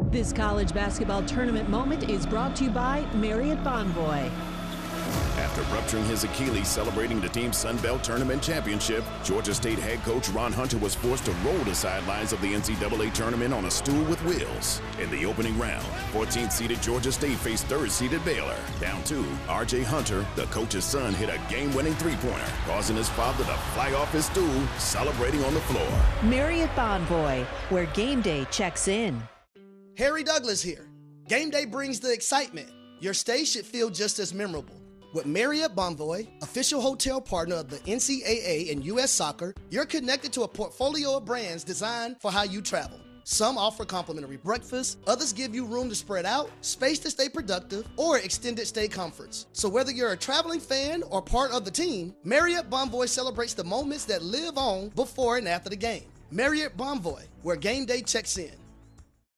This college basketball tournament moment is brought to you by Marriott Bonvoy. After rupturing his Achilles celebrating the team's Sun Belt Tournament championship, Georgia State head coach Ron Hunter was forced to roll the sidelines of the NCAA tournament on a stool with wheels. In the opening round, 14th-seeded Georgia State faced 3rd-seeded Baylor. Down 2, R.J. Hunter, the coach's son, hit a game-winning three-pointer, causing his father to fly off his stool, celebrating on the floor. Marriott Bonvoy, where game day checks in. Harry Douglas here. Game day brings the excitement. Your stay should feel just as memorable. With Marriott Bonvoy, official hotel partner of the NCAA and U.S. Soccer, you're connected to a portfolio of brands designed for how you travel. Some offer complimentary breakfast, others give you room to spread out, space to stay productive, or extended stay comforts. So whether you're a traveling fan or part of the team, Marriott Bonvoy celebrates the moments that live on before and after the game. Marriott Bonvoy, where game day checks in.